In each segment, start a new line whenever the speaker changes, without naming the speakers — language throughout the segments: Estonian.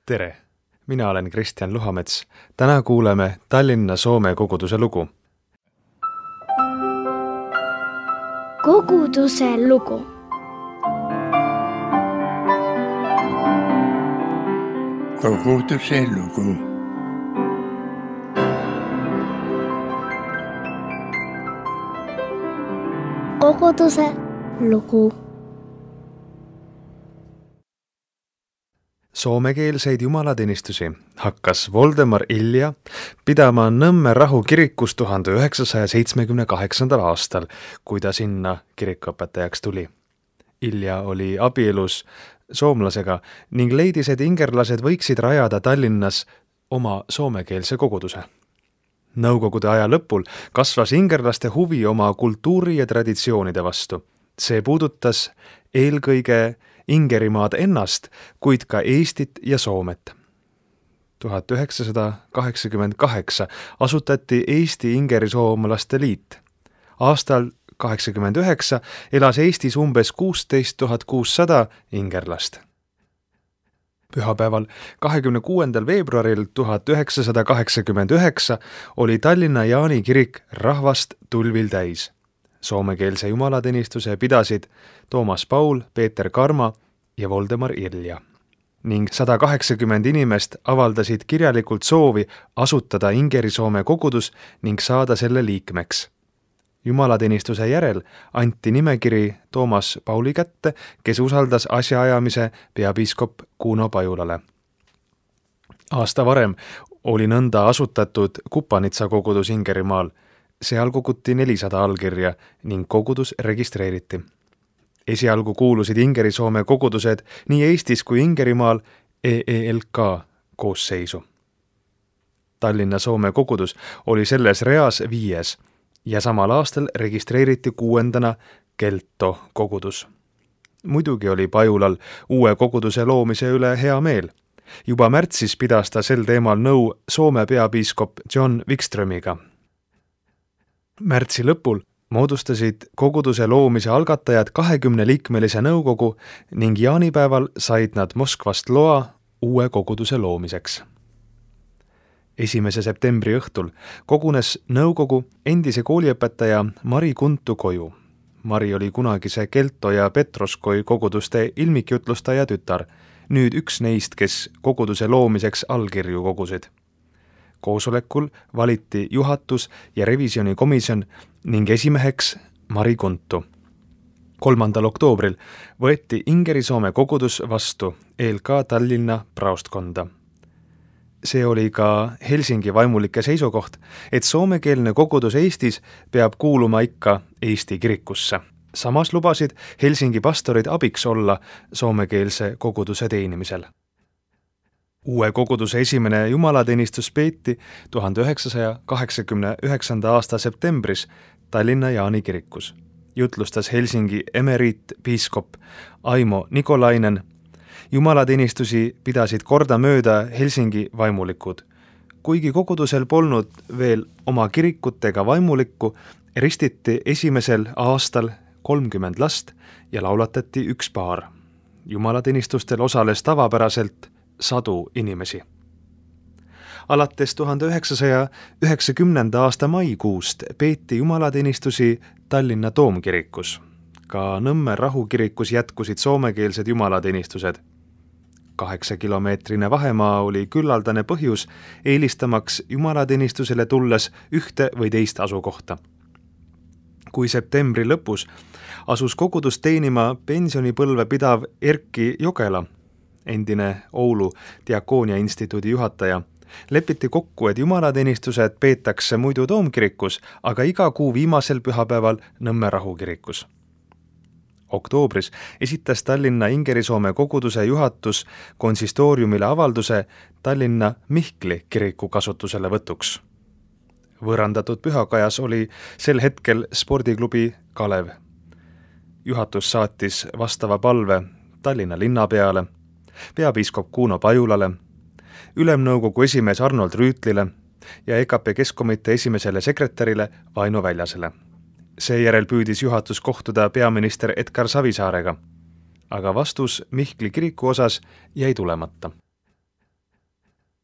Tere! Mina olen Kristjan Luhamets. Täna kuuleme Tallinna Soome koguduse lugu.
Koguduse lugu.
Koguduse lugu.
Koguduse lugu.
Soomekeelseid jumalateenistusi hakkas Voldemar Ilja pidama Nõmme Rahu kirikus 1978. aastal, kui ta sinna kirikuõpetajaks tuli. Ilja oli abielus soomlasega ning leidis, et ingerlased võiksid rajada Tallinnas oma soomekeelse koguduse. Nõukogude aja lõpul kasvas ingerlaste huvi oma kultuuri ja traditsioonide vastu. See puudutas eelkõige Ingerimaad ennast, kuid ka Eestit ja Soomet. 1988 asutati Eesti-Ingeri-Soomlaste liit. Aastal 1989 elas Eestis umbes 16 600 ingerlast. Pühapäeval 26. veebruaril 1989 oli Tallinna Jaani kirik rahvast tulvil täis. Soomekeelse jumalateenistuse pidasid Toomas Paul, Peeter Karma ja Voldemar Ilja. Ning 180 inimest avaldasid kirjalikult soovi asutada Ingeri-Soome kogudus ning saada selle liikmeks. Jumalateenistuse järel anti nimekiri Toomas Pauli kätte, kes usaldas asjaajamise peapiiskop Kuno Pajulale. Aasta varem oli nõnda asutatud Kupanitsa kogudus Ingerimaal. Seal koguti 400 allkirja ning kogudus registreeriti. Esialgu kuulusid Ingeri-Soome kogudused nii Eestis kui Ingerimaal EELK koosseisu. Tallinna Soome kogudus oli selles reas 5. ja samal aastal registreeriti 6. Kelto kogudus. Muidugi oli Pajulal uue koguduse loomise üle hea meel. Juba märtsis pidas ta sel teemal nõu Soome peapiiskop John Wikströmiga. Märtsi lõpul moodustasid koguduse loomise algatajad 20-liikmelise nõukogu ning jaanipäeval said nad Moskvast loa uue koguduse loomiseks. 1. septembri õhtul kogunes nõukogu endise kooliõpetaja Mari Kuntu koju. Mari oli kunagise Kelto ja Petroskoi koguduste ilmikjutlustaja tütar, nüüd üks neist, kes koguduse loomiseks allkirju kogusid. Koosolekul valiti juhatus ja revisjonikomisjon ning esimeheks Mari Kuntu. 3. oktoobril võeti Ingeri-Soome kogudus vastu ELK Tallinna praostkonda. See oli ka Helsingi vaimulike seisukoht, et soomekeelne kogudus Eestis peab kuuluma ikka Eesti kirikusse. Samas lubasid Helsingi pastorid abiks olla soomekeelse koguduse teenimisel. Uue koguduse esimene jumalateenistus peeti 1989. aasta septembris Tallinna Jaani kirikus. Jutlustas Helsingi emeriitpiiskop Aimo Nikolainen. Jumalateenistusi pidasid kordamööda Helsingi vaimulikud. Kuigi kogudusel polnud veel oma kirikut ega vaimulikku, ristiti esimesel aastal 30 last ja laulatati 1 paar. Jumalateenistustel osales tavapäraselt 100 inimesi. Alates 1990. aasta maikuust peeti jumalateenistusi Tallinna Toomkirikus. Ka Nõmme Rahu kirikus jätkusid soomekeelsed jumalateenistused. 8-kilomeetrine vahemaa oli küllaldane põhjus eelistamaks jumalateenistusele tulles ühte või teist asukohta. Kui septembri lõpus asus kogudust teenima pensionipõlve pidav Erki Jokela, endine Oulu Diakoonia instituudi juhataja, lepiti kokku, et jumalateenistused peetakse muidu Toomkirikus, aga iga kuu viimasel pühapäeval Nõmme Rahu kirikus. Oktoobris esitas Tallinna Ingeri-Soome koguduse juhatus konsistooriumile avalduse Tallinna Mihkli kiriku kasutusele võtuks. Võõrandatud pühakajas oli sel hetkel spordiklubi Kalev. Juhatus saatis vastava palve Tallinna linnapeale, peapiiskop Kuno Pajulale, ülemnõukogu esimees Arnold Rüütlile ja EKP Keskkomitee esimesele sekretärile Vaino Väljasele. Seejärel püüdis juhatus kohtuda peaminister Edgar Savisaarega, aga vastus Mihkli kiriku osas jäi tulemata.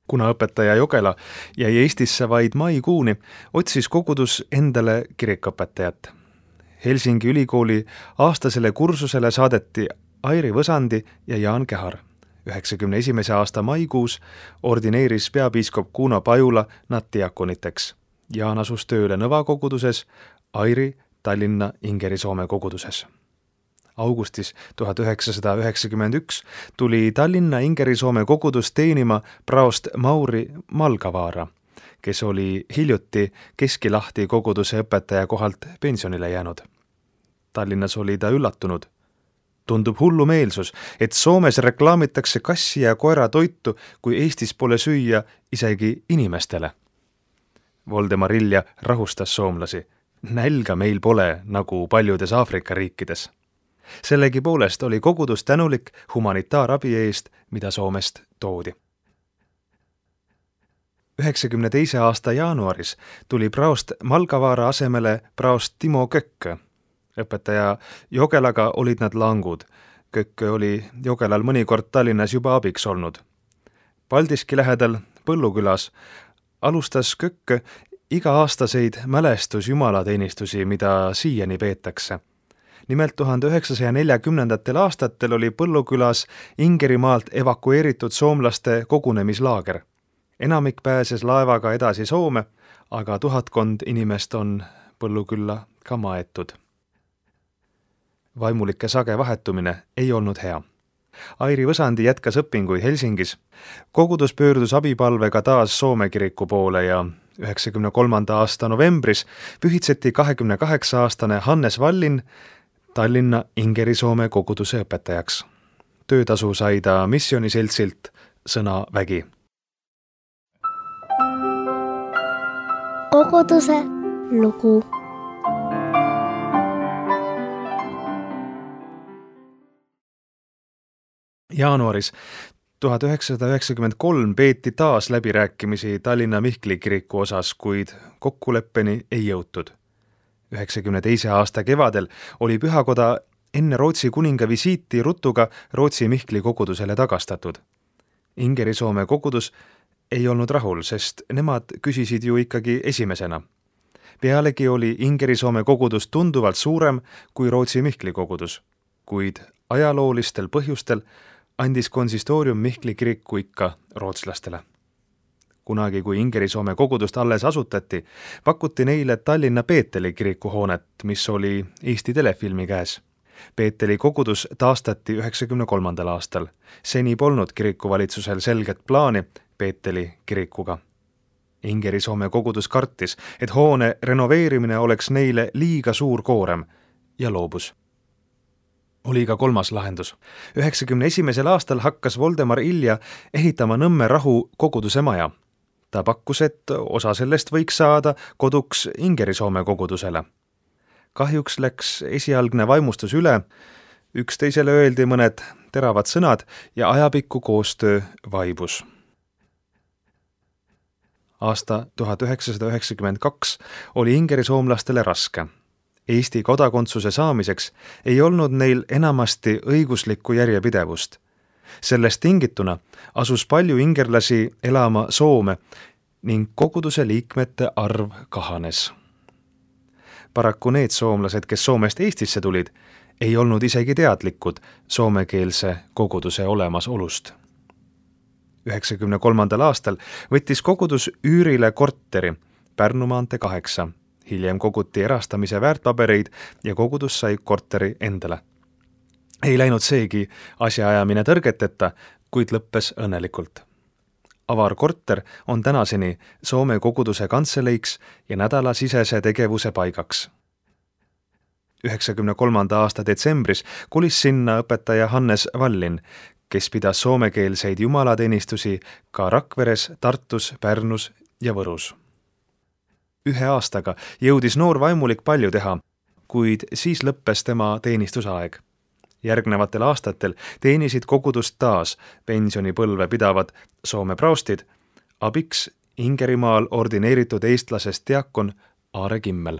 Kuna õpetaja Jokela jäi Eestisse vaid maikuuni, otsis kogudus endale kirikuõpetajat. Helsingi ülikooli aastasele kursusele saadeti Airi Võsandi ja Jaan Kehar. 1991. aasta maikuus ordineeris peapiiskop Kuno Pajula nad diakoniteks. Jaan asus tööle Nõva koguduses, Airi Tallinna Ingeri-Soome koguduses. Augustis 1991 tuli Tallinna Ingeri-Soome kogudus teenima praost Mauri Malgavaara, kes oli hiljuti Keskilahti koguduse õpetaja kohalt pensionile jäänud. Tallinnas oli ta üllatunud. Tundub hullumeelsus, et Soomes reklaamitakse kassi ja koera toitu, kui Eestis pole süüa isegi inimestele. Voldemar Ilja rahustas soomlasi. Nälga meil pole, nagu paljudes Aafrika riikides. Sellegipoolest oli kogudus tänulik humanitaarabi eest, mida Soomest toodi. 1992. aasta jaanuaris tuli praost Malgavaara asemele praost Timo Kökkö. Õpetaja Jokelaga olid nad langud. Kökkö oli Jokelal mõnikord Tallinnas juba abiks olnud. Paldiski lähedal Põllukülas alustas Kökkö iga-aastaseid mälestusjumalateenistusi, mida siiani peetakse. Nimelt 1940. aastatel oli Põllukülas Ingerimaalt evakueeritud soomlaste kogunemislaager. Enamik pääses laevaga edasi Soome, aga 1000 inimest on Põllukülla ka maetud. Vaimulike sage vahetumine ei olnud hea. Airi Võsandi jätkas õpinguid Helsingis. Kogudus pöördus abipalvega taas Soome kiriku poole ja 1993. aasta novembris pühitseti 28-aastane Hannes Vallin Tallinna Ingeri-Soome koguduse õpetajaks. Töötasu sai ta missiooniseltsilt Sõna Vägi.
Koguduse lugu.
Jaanuaris 1993 peeti taas läbirääkimisi Tallinna Mihkli kiriku osas, kuid kokkuleppeni ei jõutud. 1992. aasta kevadel oli pühakoda enne Rootsi kuninga visiiti ruttuga Rootsi Mihkli kogudusele tagastatud. Ingeri-Soome kogudus ei olnud rahul, sest nemad küsisid ju ikkagi esimesena. Pealegi oli Ingeri-Soome kogudus tunduvalt suurem kui Rootsi Mihkli kogudus, kuid ajaloolistel põhjustel andis konsistoorium Mihkli kiriku ikka rootslastele. Kunagi, kui Ingeri-Soome kogudust alles asutati, pakuti neile Tallinna Peeteli kirikuhoonet, mis oli Eesti telefilmi käes. Peeteli kogudus taastati 1993. aastal. Seni polnud kirikuvalitsusel selget plaani Peeteli kirikuga. Ingeri-Soome kogudus kartis, et hoone renoveerimine oleks neile liiga suur koorem ja loobus. Oli ka kolmas lahendus. 1991. aastal hakkas Voldemar Ilja ehitama Nõmme Rahu koguduse maja. Ta pakkus, et osa sellest võiks saada koduks Ingeri-Soome kogudusele. Kahjuks läks esialgne vaimustus üle, üksteisele öeldi mõned teravad sõnad ja ajapikku koostöö vaibus. Aasta 1992 oli ingerisoomlastele raske. Eesti kodakondsuse saamiseks ei olnud neil enamasti õiguslikku järjepidevust. Sellest tingituna asus palju ingerlasi elama Soome ning koguduse liikmete arv kahanes. Paraku need soomlased, kes Soomest Eestisse tulid, ei olnud isegi teadlikud soomekeelse koguduse olemasolust. 1993. aastal võttis kogudus üürile korteri Pärnu maantee 8. Hiljem koguti erastamise väärtpabereid ja kogudus sai korteri endale. Ei läinud seegi asjaajamine tõrgeteta, kuid lõppes õnnelikult. Avar korter on tänaseni Soome koguduse kantseliiks ja nädalasisese tegevuse paigaks. 1993. aasta detsembris kolis sinna õpetaja Hannes Vallin, kes pidas soomekeelseid jumalateenistusi ka Rakveres, Tartus, Pärnus ja Võrus. 1 aastaga jõudis noor vaimulik palju teha, kuid siis lõppes tema teenistusaeg. Järgnevatel aastatel teenisid kogudust taas pensionipõlve pidavad Soome praostid, abiks Ingerimaal ordineeritud eestlasest diakon Aare Kimmel.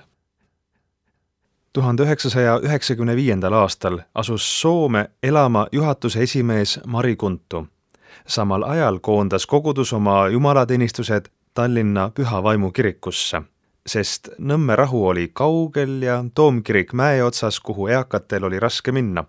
1995. aastal asus Soome elama juhatuse esimees Mari Kuntu. Samal ajal koondas kogudus oma jumalateenistused Tallinna Püha Vaimu kirikusse, sest Nõmme rahu oli kaugel ja toomkirik mäe otsas, kuhu eakatel oli raske minna.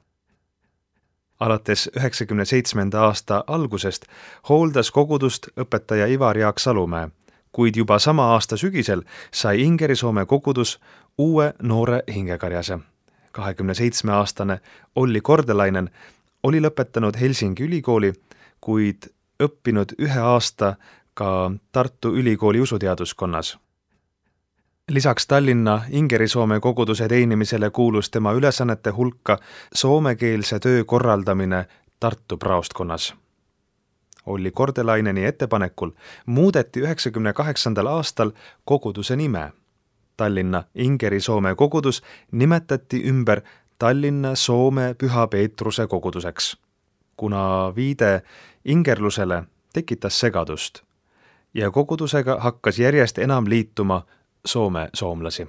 Alates 97. aasta algusest hooldas kogudust õpetaja Ivar Jaak Salumäe, kuid juba sama aasta sügisel sai Ingerisoome kogudus uue noore hingekarjase. 27-aastane Olli Kordelainen oli lõpetanud Helsingi ülikooli, kuid õppinud 1 aasta ka Tartu Ülikooli usuteaduskonnas. Lisaks Tallinna Ingerisoome koguduse teenimisele kuulus tema ülesannete hulka soomekeelse töö korraldamine Tartu praostkonnas. Olli Kordelaineni ettepanekul muudeti 98. aastal koguduse nime. Tallinna Ingerisoome kogudus nimetati ümber Tallinna Soome Püha Peetruse koguduseks, kuna viide ingerlusele tekitas segadust ja kogudusega hakkas järjest enam liituma Soome soomlasi.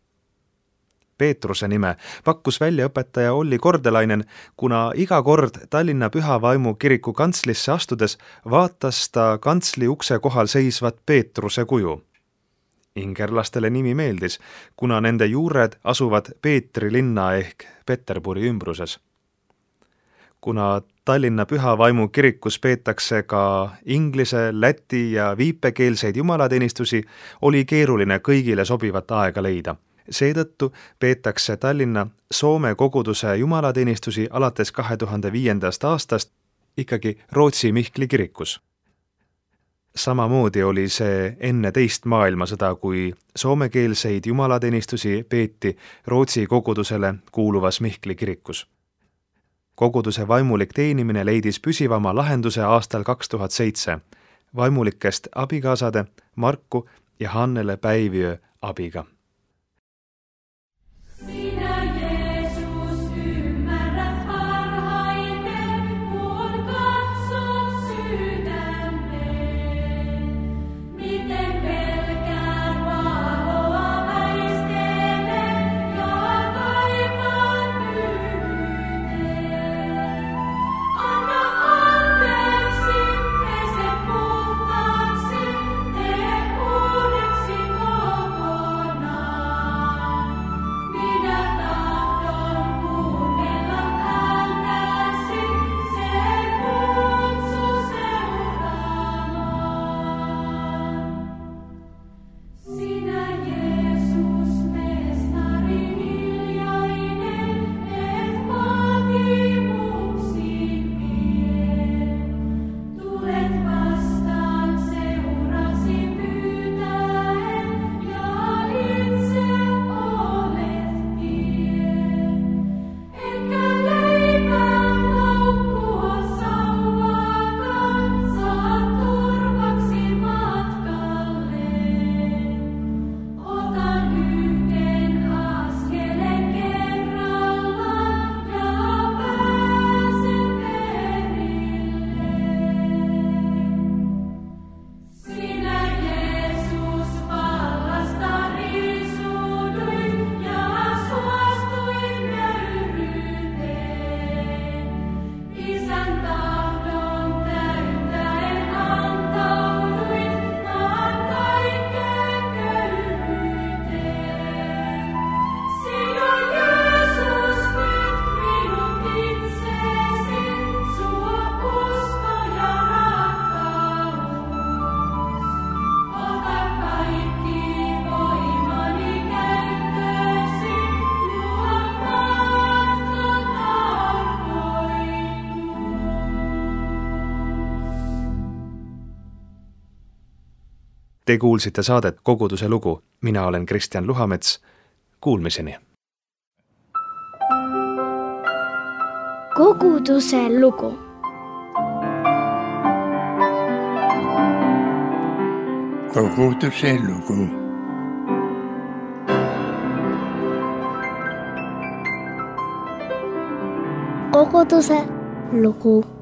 Peetruse nime pakkus välja õpetaja Olli Kordelainen, kuna iga kord Tallinna Püha Vaimu kiriku kantslisse astudes vaatas ta kantsli ukse kohal seisvat Peetruse kuju. Ingerlastele nimi meeldis, kuna nende juured asuvad Peetri linna ehk Peterburi ümbruses. Kuna Tallinna Püha Vaimu kirikus peetakse ka inglise, läti ja viipekeelseid jumalateenistusi, oli keeruline kõigile sobivat aega leida. Seetõttu peetakse Tallinna Soome koguduse jumalateenistusi alates 2005. aastast ikkagi Rootsi Mihkli kirikus. Samamoodi oli see enne teist maailmasõda, kui soomekeelseid jumalateenistusi peeti Rootsi kogudusele kuuluvas Mihkli kirikus. Koguduse vaimulik teenimine leidis püsivama lahenduse aastal 2007 vaimulikest abikaasade Marku ja Hannele Päiviö abiga. Te kuulsite saadet Koguduse lugu. Mina olen Kristjan Luhamets. Kuulmiseni.
Koguduse lugu.
Koguduse lugu.
Koguduse lugu.